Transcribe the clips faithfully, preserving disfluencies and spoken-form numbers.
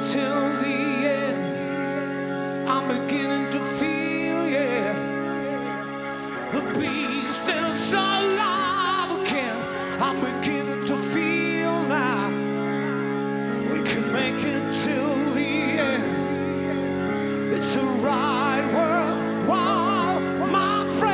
till the end. I'm beginning to feel, yeah, the beast is alive again. I'm beginning to feel now we can make it till the end. It's a ride worthwhile, my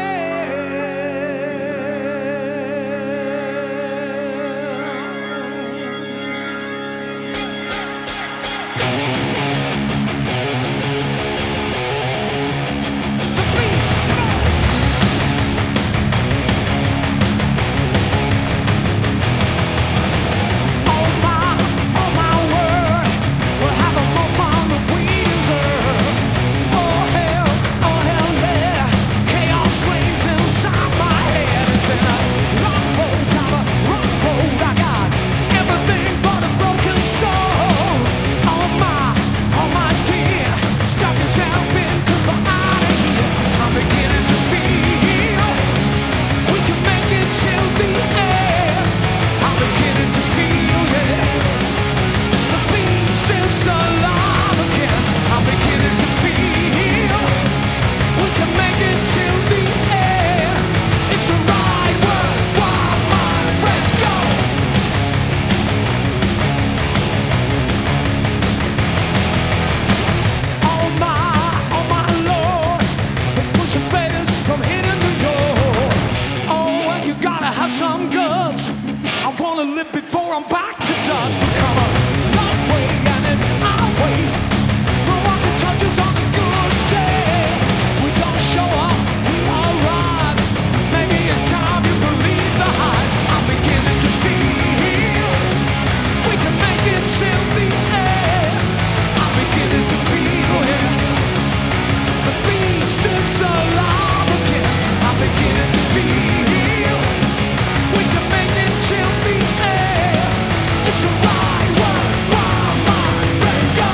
some guts. I wanna live before I'm back to dust. We come a long way and it's our way. No one can touch us on a good day. We don't show up, we arrive. Maybe it's time you believe the hype. I'm beginning to feel we can make it till the end. I'm beginning to feel it. The beast is alive again. I'm beginning to feel we can make it till the end. It's a ride, worthwhile, my friend, go.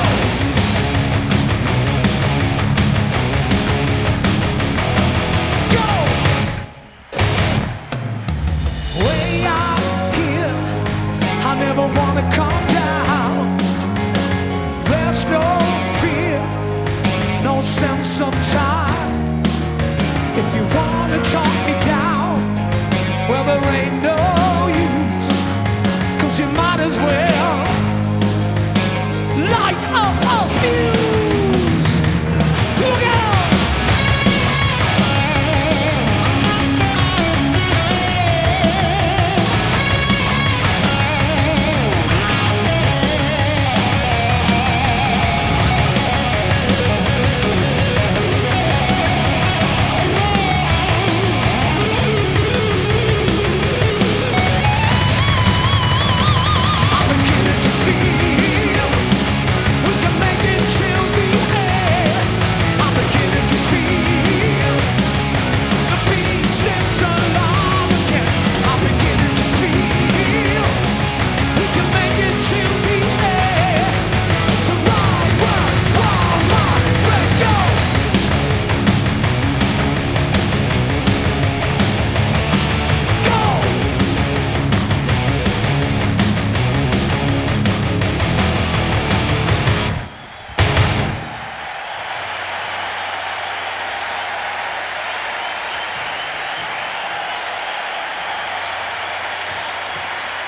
Go. Way out here, I never wanna come down. There's no fear, no sense of time. If you wanna talk